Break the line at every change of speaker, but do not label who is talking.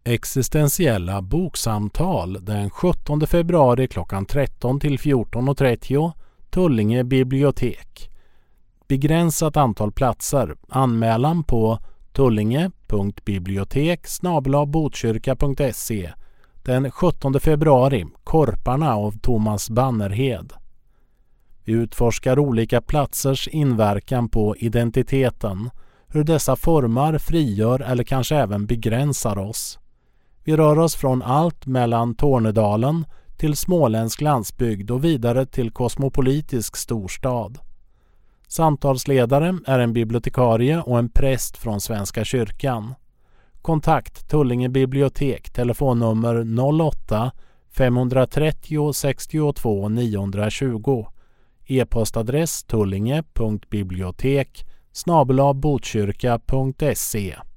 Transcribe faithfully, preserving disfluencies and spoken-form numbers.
Existentiella boksamtal den sjuttonde februari klockan tretton till fjorton och trettio, Tullinge bibliotek. Begränsat antal platser. Anmälan på tullinge punkt bibliotek snabel-a botkyrka punkt se den sjuttonde februari, Korparna av Thomas Bannerhed. Vi utforskar olika platsers inverkan på identiteten, hur dessa formar, frigör eller kanske även begränsar oss. Vi rör oss från allt mellan Tornedalen till småländsk landsbygd och vidare till kosmopolitisk storstad. Samtalsledare är en bibliotekarie och en präst från Svenska kyrkan. Kontakt Tullinge bibliotek, telefonnummer noll åtta fem tre noll sex två nio två zero, e-postadress tullinge punkt bibliotek snabel-a botkyrka punkt se.